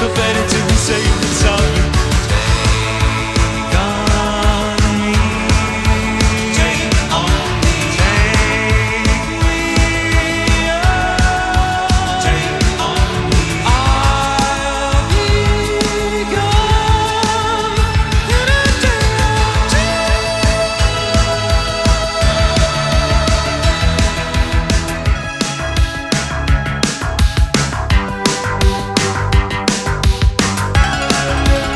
so fading to the same song. Take on me, take on me, take me on, take on me. I'll be gone in a day or two.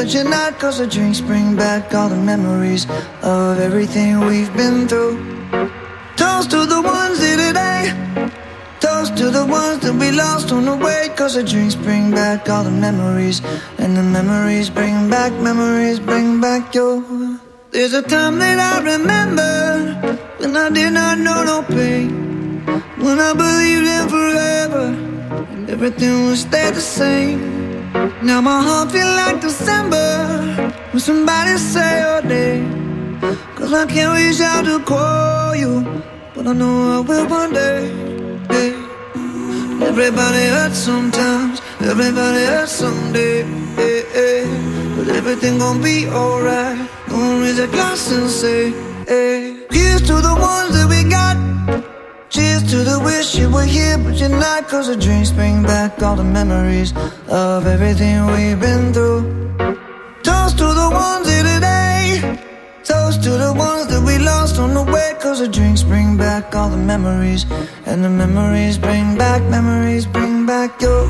but you're not. Cause the drinks bring back all the memories of everything we've been through. Toast to the ones here today. Toast to the ones that we lost on the way. Cause the drinks bring back all the memories, and the memories bring back your. There's a time that I remember when I did not know no pain, when I believed in forever and everything would stay the same. Now my heart feel like December when somebody say your name. Cause I can't reach out to call you, but I know I will one day. Yeah. Everybody hurts sometimes, everybody hurts someday. Yeah, yeah. But everything gon' be alright. Gonna raise a glass and say, hey. Here's to the ones that we got. Cheers to the wish you were here, but you're not. Cause the drinks bring back all the memories of everything we've been through. Toast to the ones here today. Toast to the ones that we lost on the way. Cause the drinks bring back all the memories, and the memories bring back your.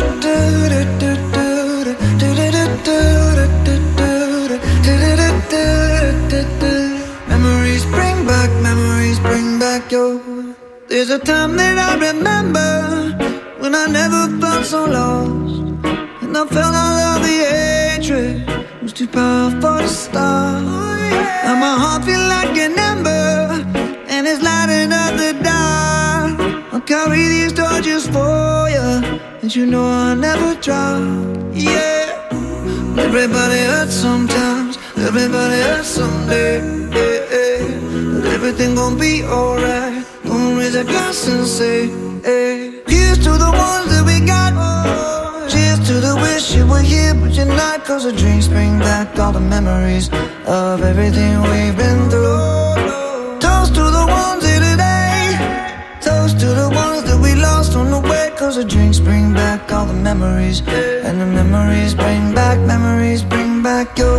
Memories bring back your. There's a time that I remember when I never felt so lost, and I felt all of the hatred was too powerful to stop. And my heart feel like an ember, and it's lighting up the dark. I'll carry these torches for you, and you know I'll never drop. Yeah. Everybody hurts sometimes, everybody hurts someday. Yeah, yeah. But everything gon' be alright. Gonna raise a glass and say, hey. Here's to the ones that we got. Cheers to the wish you were here, but you're not. Cause the drinks bring back all the memories of everything we've been through. Toast to the ones here today. Toast to the ones that we lost on the way. Cause the drinks bring back all the memories, and the memories bring back your.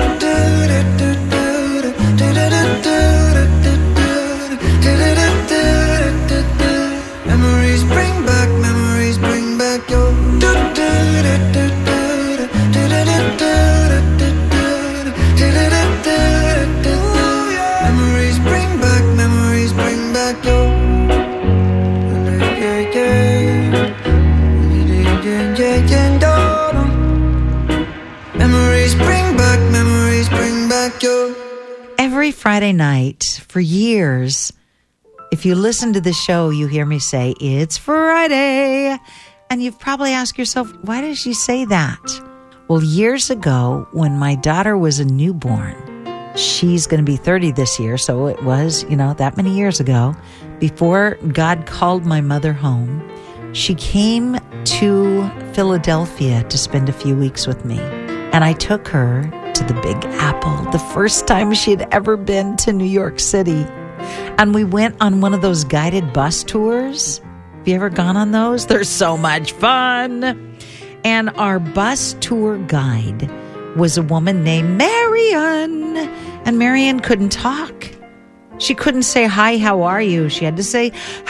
Memories bring back your. Memories bring back your. Memories bring back your. Every Friday night for years, if you listen to the show, you hear me say, it's Friday. And you've probably asked yourself, why does she say that? Well, years ago, when my daughter was a newborn, she's going to be 30 this year, so it was, that many years ago, before God called my mother home, she came to Philadelphia to spend a few weeks with me. And I took her to the Big Apple, the first time she had ever been to New York City. And we went on one of those guided bus tours. Have you ever gone on those? They're so much fun. And our bus tour guide was a woman named Marion. And Marion couldn't talk. She couldn't say, hi, how are you? She had to say,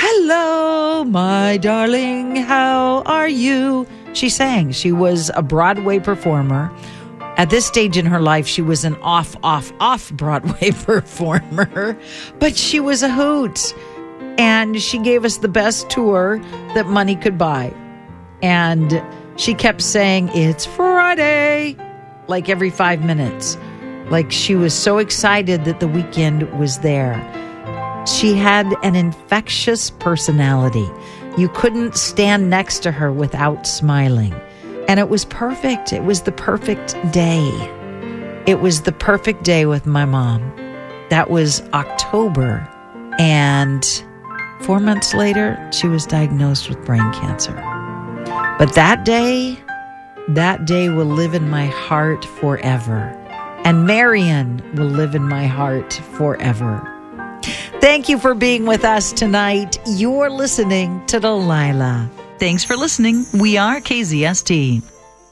hello, my darling, how are you? She sang. She was a Broadway performer. At this stage in her life, she was an off Broadway performer, but she was a hoot. And she gave us the best tour that money could buy. And she kept saying, it's Friday, like every 5 minutes. Like she was so excited that the weekend was there. She had an infectious personality. You couldn't stand next to her without smiling. And it was perfect. It was the perfect day. It was the perfect day with my mom. That was October. And 4 months later, she was diagnosed with brain cancer. But that day will live in my heart forever. And Marion will live in my heart forever. Thank you for being with us tonight. You're listening to Delilah. Thanks for listening. We are KZST.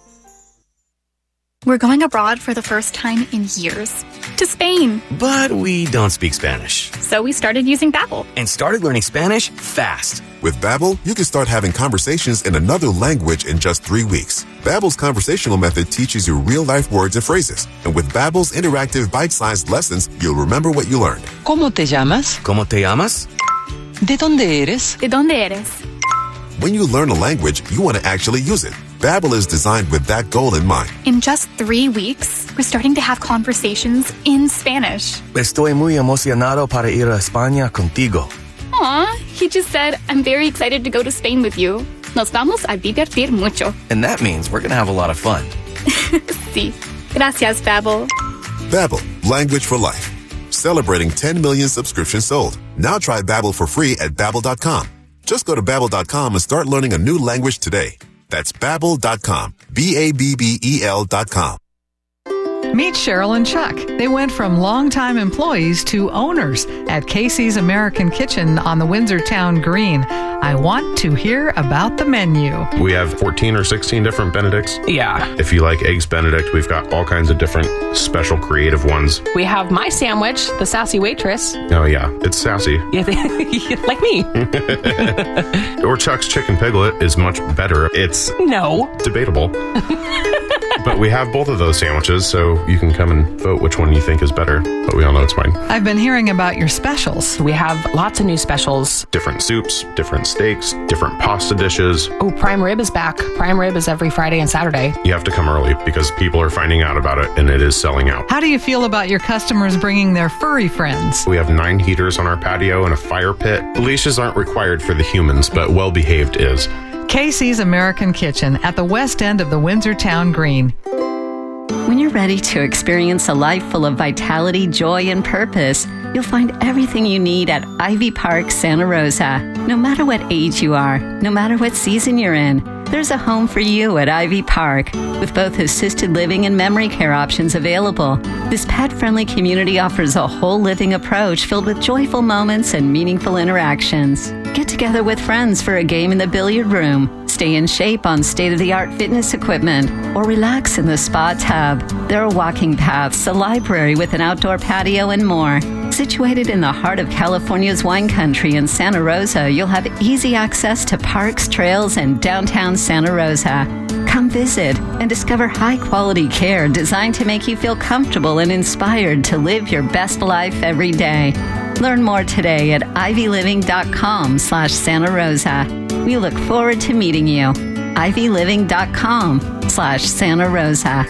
We're going abroad for the first time in years. To Spain. But we don't speak Spanish. So we started using Babbel. And started learning Spanish fast. With Babbel, you can start having conversations in another language in just 3 weeks. Babbel's conversational method teaches you real-life words and phrases. And with Babbel's interactive bite-sized lessons, you'll remember what you learned. ¿Cómo te llamas? ¿Cómo te llamas? ¿De dónde eres? ¿De dónde eres? When you learn a language, you want to actually use it. Babbel is designed with that goal in mind. In just 3 weeks, we're starting to have conversations in Spanish. Estoy muy emocionado para ir a España contigo. Aw, he just said, I'm very excited to go to Spain with you. Nos vamos a divertir mucho. And that means we're going to have a lot of fun. Sí. Gracias, Babbel. Babbel, language for life. Celebrating 10 million subscriptions sold. Now try Babbel for free at Babbel.com. Just go to Babbel.com and start learning a new language today. That's Babbel.com. Babbel.com. Meet Cheryl and Chuck. They went from longtime employees to owners at Casey's American Kitchen on the Windsor Town Green. I want to hear about the menu. We have 14 or 16 different Benedicts. Yeah. If you like Eggs Benedict, we've got all kinds of different special creative ones. We have my sandwich, the Sassy Waitress. Oh, yeah. It's sassy. Yeah, like me. Or Chuck's Chicken Piglet is much better. It's No. debatable. But we have both of those sandwiches, so you can come and vote which one you think is better. But we all know it's mine. I've been hearing about your specials. We have lots of new specials. Different soups, different steaks, different pasta dishes. Oh, prime rib is back. Prime rib is every Friday and Saturday. You have to come early because people are finding out about it and it is selling out. How do you feel about your customers bringing their furry friends? We have 9 heaters on our patio and a fire pit. Leashes aren't required for the humans, but well-behaved is. Casey's American Kitchen at the west end of the Windsor Town Green. When you're ready to experience a life full of vitality, joy, and purpose, you'll find everything you need at Ivy Park, Santa Rosa. No matter what age you are, no matter what season you're in, there's a home for you at Ivy Park, with both assisted living and memory care options available. This pet-friendly community offers a whole living approach filled with joyful moments and meaningful interactions. Get together with friends for a game in the billiard room, stay in shape on state-of-the-art fitness equipment, or relax in the spa tub. There are walking paths, a library with an outdoor patio, and more. Situated in the heart of California's wine country in Santa Rosa, you'll have easy access to parks, trails, and downtown Santa Rosa. Come visit and discover high-quality care designed to make you feel comfortable and inspired to live your best life every day. Learn more today at ivyliving.com/Santa Rosa. We look forward to meeting you. ivyliving.com/Santa Rosa.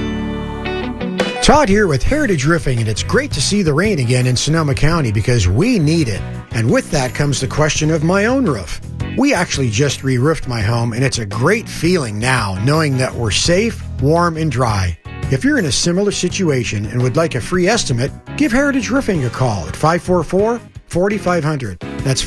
Todd here with Heritage Roofing, and it's great to see the rain again in Sonoma County because we need it. And with that comes the question of my own roof. We actually just re-roofed my home, and it's a great feeling now knowing that we're safe, warm, and dry. If you're in a similar situation and would like a free estimate, give Heritage Roofing a call at 544-4500. That's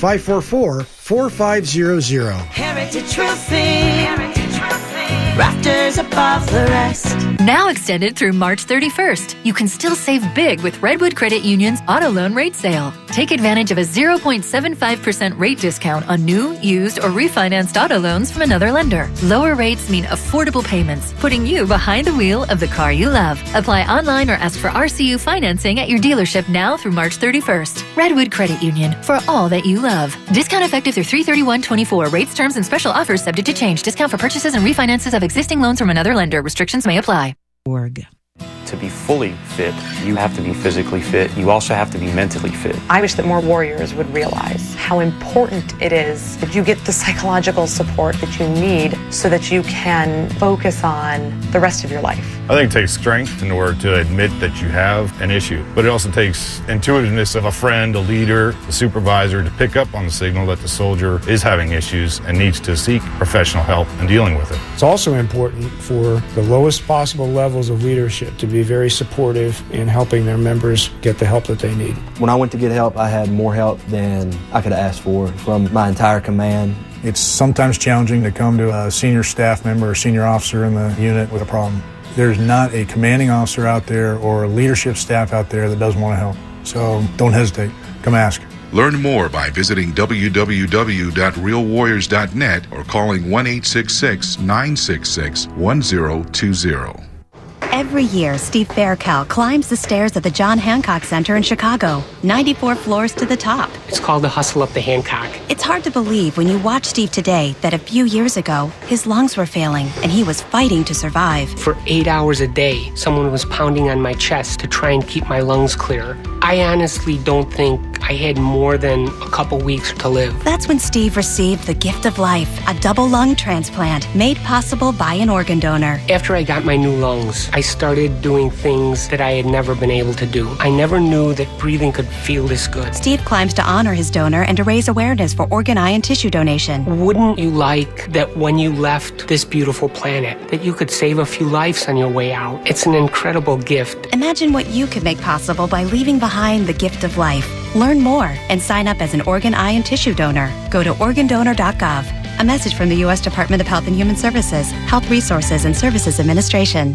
544-4500. Heritage Roofing. Rafters above the rest. Now extended through March 31st. You can still save big with Redwood Credit Union's auto loan rate sale. Take advantage of a 0.75% rate discount on new, used, or refinanced auto loans from another lender. Lower rates mean affordable payments, putting you behind the wheel of the car you love. Apply online or ask for RCU financing at your dealership now through March 31st. Redwood Credit Union, for all that you love. Discount effective through 3/31/24. Rates, terms, and special offers subject to change. Discount for purchases and refinances of existing loans from another lender. Restrictions may apply. To be fully fit, you have to be physically fit. You also have to be mentally fit. I wish that more warriors would realize how important it is that you get the psychological support that you need so that you can focus on the rest of your life. I think it takes strength in order to admit that you have an issue, but it also takes intuitiveness of a friend, a leader, a supervisor to pick up on the signal that the soldier is having issues and needs to seek professional help in dealing with it. It's also important for the lowest possible levels of leadership to be very supportive in helping their members get the help that they need. When I went to get help, I had more help than I could have asked for from my entire command. It's sometimes challenging to come to a senior staff member or senior officer in the unit with a problem. There's not a commanding officer out there or a leadership staff out there that doesn't want to help. So don't hesitate. Come ask. Learn more by visiting www.realwarriors.net or calling 1-866-966-1020. Every year, Steve Faircal climbs the stairs at the John Hancock Center in Chicago, 94 floors to the top. It's called the Hustle Up the Hancock. It's hard to believe when you watch Steve today that a few years ago, his lungs were failing and he was fighting to survive. For 8 hours a day, someone was pounding on my chest to try and keep my lungs clear. I honestly don't think I had more than a couple weeks to live. That's when Steve received the gift of life, a double lung transplant made possible by an organ donor. After I got my new lungs, I started doing things that I had never been able to do. I never knew that breathing could feel this good. Steve climbs to honor his donor and to raise awareness for organ, eye, and tissue donation. Wouldn't you like that when you left this beautiful planet, that you could save a few lives on your way out? It's an incredible gift. Imagine what you could make possible by leaving behind the gift of life. Learn more and sign up as an organ, eye, and tissue donor. Go to organdonor.gov. A message from the U.S. Department of Health and Human Services, Health Resources and Services Administration.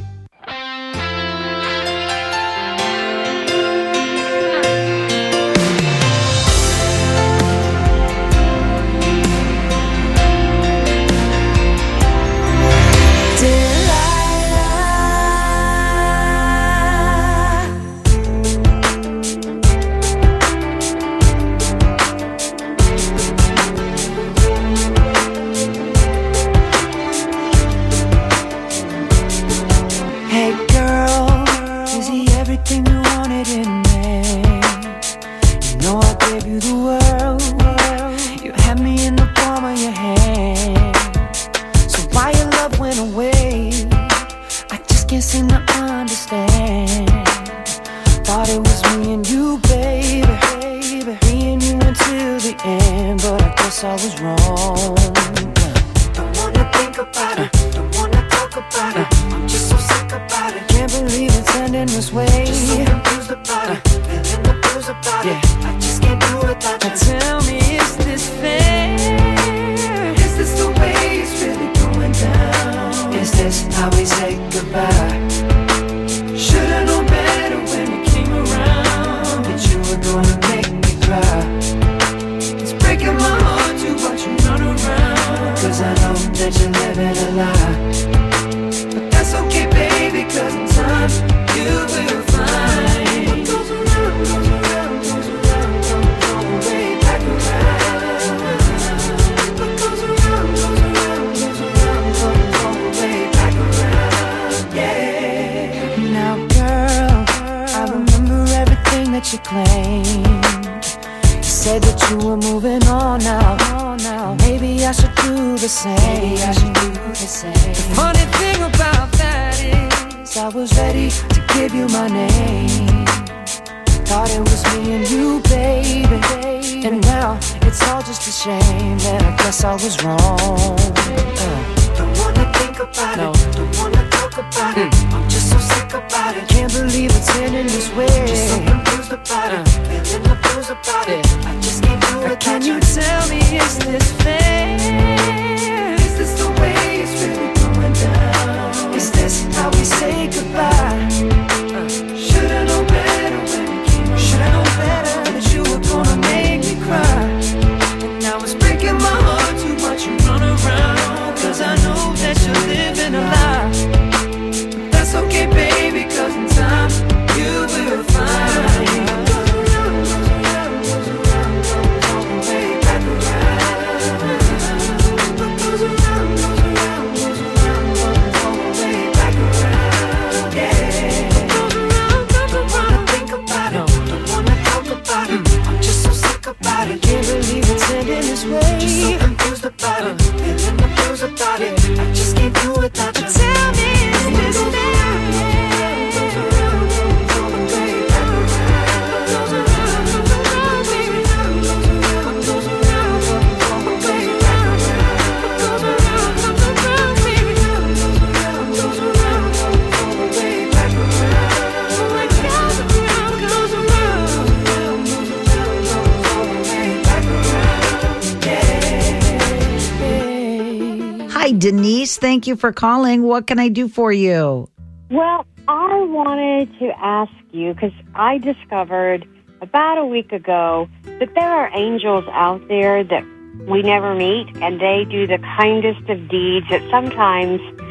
Denise, thank you for calling. What can I do for you? Well, I wanted to ask you, because I discovered about a week ago that there are angels out there that we never meet, and they do the kindest of deeds that sometimes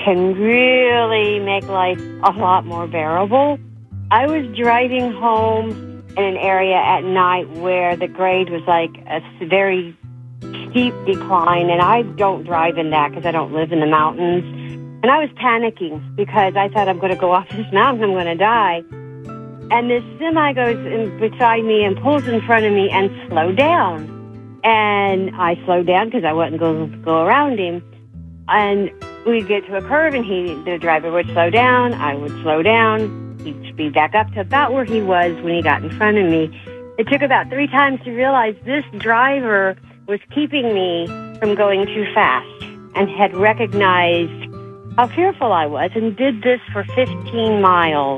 can really make life a lot more bearable. I was driving home in an area at night where the grade was like a very steep decline, and I don't drive in that because I don't live in the mountains. And I was panicking because I thought, I'm going to go off this mountain, I'm going to die. And this semi goes in beside me and pulls in front of me and slowed down. And I slowed down because I wasn't going to go around him. And we'd get to a curve, and the driver would slow down, I would slow down, he'd speed back up to about where he was when he got in front of me. It took about 3 times to realize this driver was keeping me from going too fast and had recognized how fearful I was and did this for 15 miles.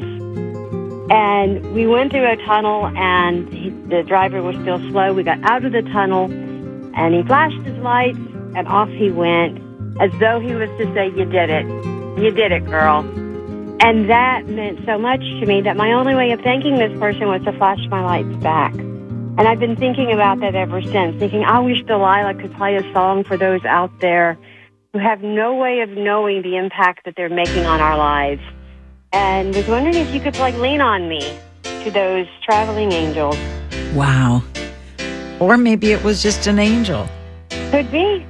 And we went through a tunnel, and the driver was still slow. We got out of the tunnel, and he flashed his lights, and off he went, as though he was to say, you did it. You did it, girl. And that meant so much to me that my only way of thanking this person was to flash my lights back. And I've been thinking about that ever since, thinking, I wish Delilah could play a song for those out there who have no way of knowing the impact that they're making on our lives. And was wondering if you could lean on me to those traveling angels. Wow. Or maybe it was just an angel. Could be.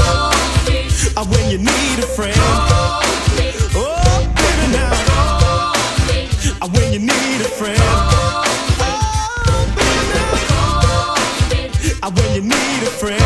When you need a friend, oh, baby, now. you need a friend. When you need a friend.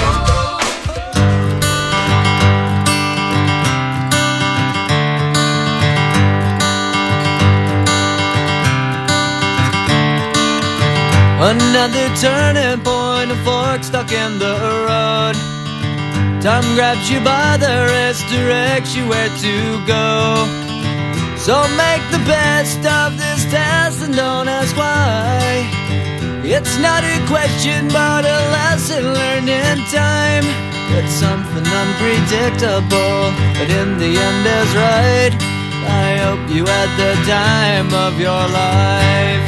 Another turning point, a fork stuck in the road. Time grabs you by the wrist, directs you where to go. So make the best of this test and don't ask why. It's not a question but a lesson learned in time. It's something unpredictable, but in the end is right. I hope you had the time of your life.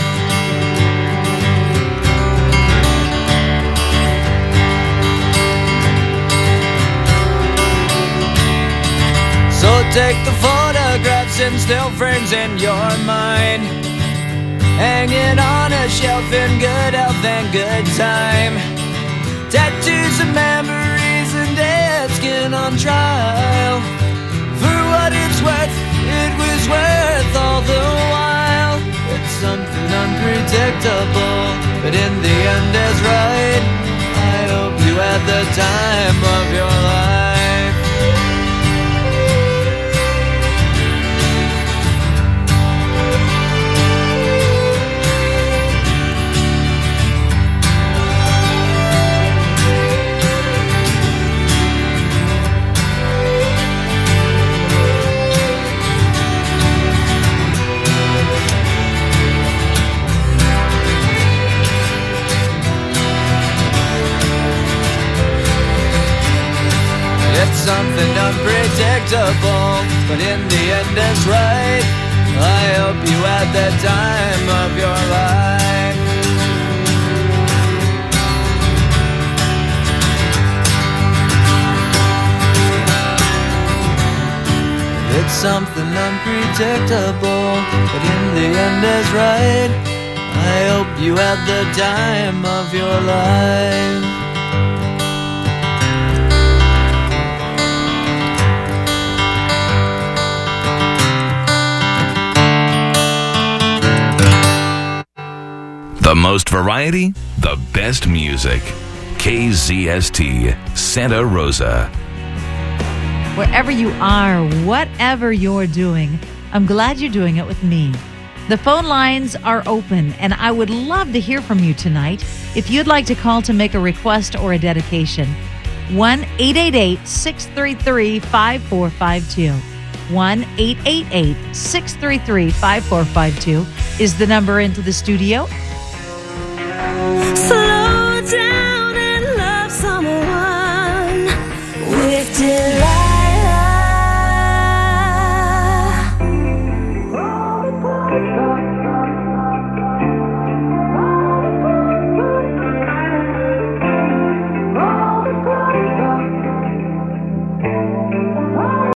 So take the photographs and still frames in your mind, hanging on a shelf in good health and good time. Tattoos of memories and dead skin on trial. For what it's worth, it was worth all the while. It's something unpredictable, but in the end is right. I hope you had the time of your life. It's something unpredictable, but in the end is right. I hope you had the time of your life. It's something unpredictable, but in the end is right. I hope you had the time of your life. The most variety, the best music. KZST, Santa Rosa. Wherever you are, whatever you're doing, I'm glad you're doing it with me. The phone lines are open, and I would love to hear from you tonight. If you'd like to call to make a request or a dedication, 1-888-633-5452. 1-888-633-5452 is the number into the studio. So